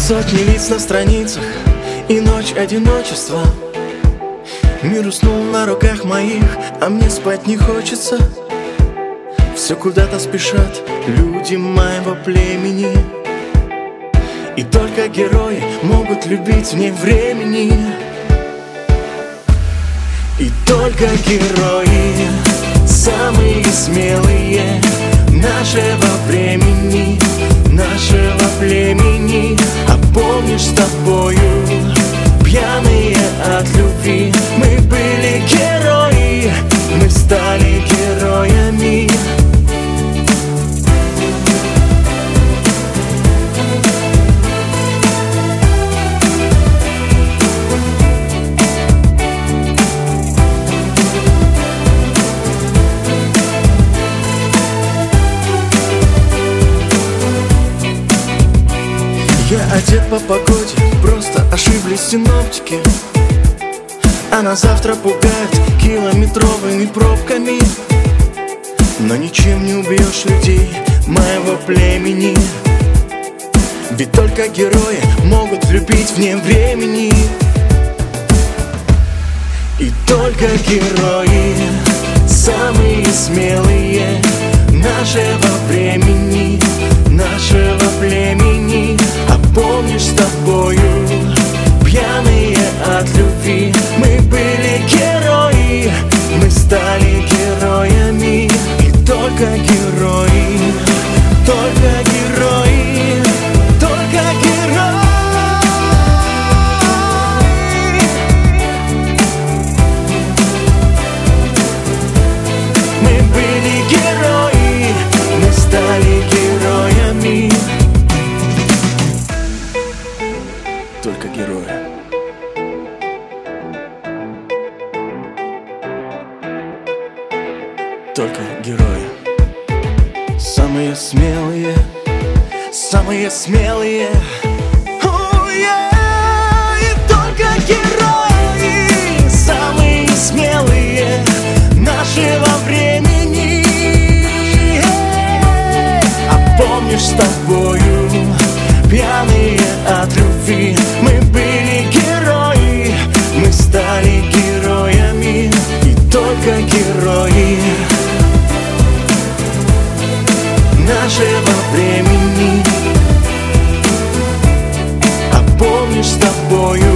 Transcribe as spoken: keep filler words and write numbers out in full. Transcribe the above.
Сотни лиц на страницах и ночь одиночества. Мир уснул на руках моих, а мне спать не хочется. Все куда-то спешат люди моего племени, и только герои могут любить вне времени. И только герои, самые смелые нашего времени, нашего племени. А помнишь, с тобою, пьяные от любви, мы были герои, мы стали героями. Я одет по погоде, просто ошиблись синоптики, а на завтра пугают километровыми пробками. Но ничем не убьешь людей моего племени, ведь только герои могут любить вне времени. И только герои, самые смелые нашего времени, нашего племени. А помнишь, с тобою, пьяные от любви, мы были герои, мы стали героями. И только герои, только герои, только герои. Мы были герои, мы стали героями. Только герои. Только герои. Самые смелые, самые смелые. Oh, yeah. И только герои, самые смелые нашего времени. А помнишь, с тобою, пьяные от любви, мы были герои, мы стали героями. И только герои нашего времени. А помнишь, с тобою,